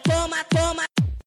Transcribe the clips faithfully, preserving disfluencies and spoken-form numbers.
toma, toma.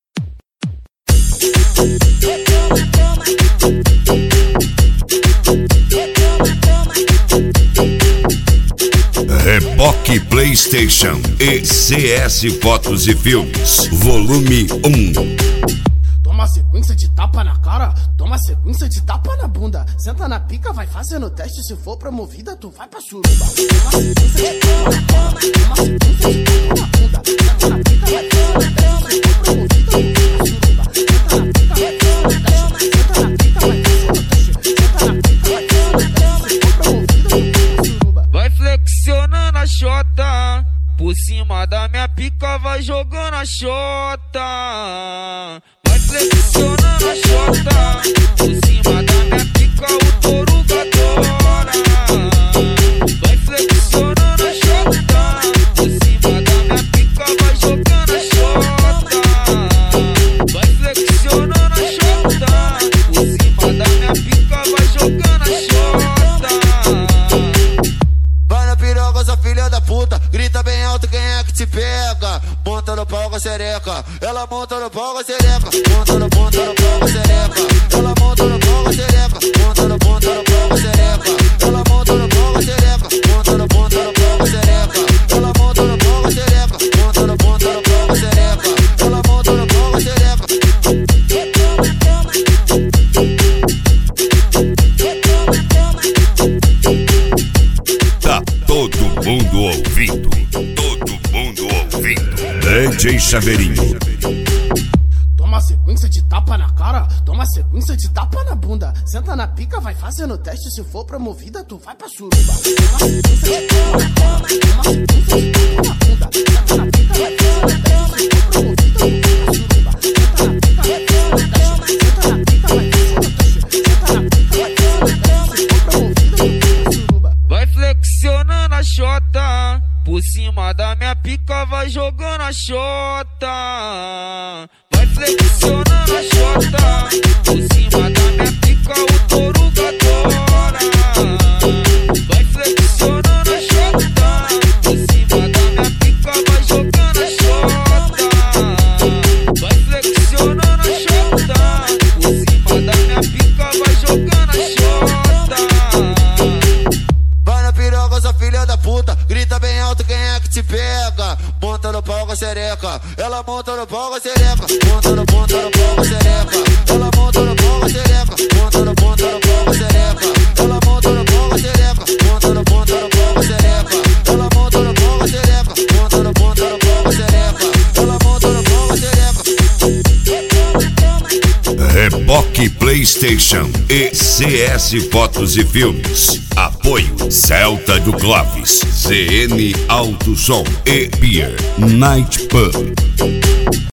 Reboque PlayStation e C S Fotos e Filmes, volume um. Toma sequência de tapa na cara, toma sequência de tapa na bunda. Senta na pica, vai fazendo teste, se for promovida, tu vai pra suruba. Toma sequência de tapa na cara, toma sequência de tapa na bunda. Senta na pica, vai fazendo teste, se for promovida, tu vai pra suruba. Senta na pica, vai fazendo teste, senta na pica, vai fazendo teste, senta na pica, vai fazendo teste, se for promovida, tu vai pra suruba. Vai flexionando a xota, por cima da minha pica vai jogando a xota. Vai flexionando a xota, por cima da minha pica o toruga adora. Vai flexionando a xota, por cima da minha pica vai jogando a xota. Vai flexionando a xota, por cima da minha pica vai jogando a xota. Vai na piroga, sua filha da puta, grita bem alto quem é que te pega. Monta no pau com a xereca, ela monta no pau com a xereca. Monta no, monta no pau com a xereca, ela monta no pau com a xereca. Monta no, monta no pau com a xereca, ela monta no pau com a xereca. Monta no, monta no pau com a xereca, ela monta no pau com a xereca. Monta no, monta no pau com a xereca, ela monta no pau com a xereca. Tá todo mundo ouvindo, todo mundo ouvindo. D J Chaveirinho. Toma sequência de tapa na cara, toma sequência de tapa na bunda. Senta na pica, vai fazendo teste, se for promovida, tu vai pra suruba. Toma sequência de tapa na cara, toma sequência de tapa na bunda. Senta na pica, vai fazendo teste, se for promovida, tu vai pra suruba. Senta na pica, vai fazendo teste, senta na pica, vai fazendo teste, senta na pica, vai fazendo teste, se for promovida, tu vai pra suruba. Vai flexionando a xota, por cima da minha pica vai jogando a xota. Vai flexionando a xota, por cima da minha pica o toruga adora. Vai flexionando a xota, por cima da minha pica vai jogando a xota. Vai flexionando a xota, por cima da minha pica vai jogando a xota. Vai na piroga, sua filha da puta, grita bem alto quem é que te pega. Monta no pau com a xereca, ela monta no pau com a xereca. Monta no, monta no pau com a xereca, ela monta no pau com a xereca. Monta no, monta no pau com a xereca, ela monta no pau com a xereca. Monta no, monta no pau com a xereca, ela monta no pau com a xereca. Monta no, monta no pau com a xereca, ela monta no pau com a xereca. Reboque PlayStation e C S Fotos e Filmes. Apoio Celta do Clóvis, Z N Alto Som e Beer Night Pub.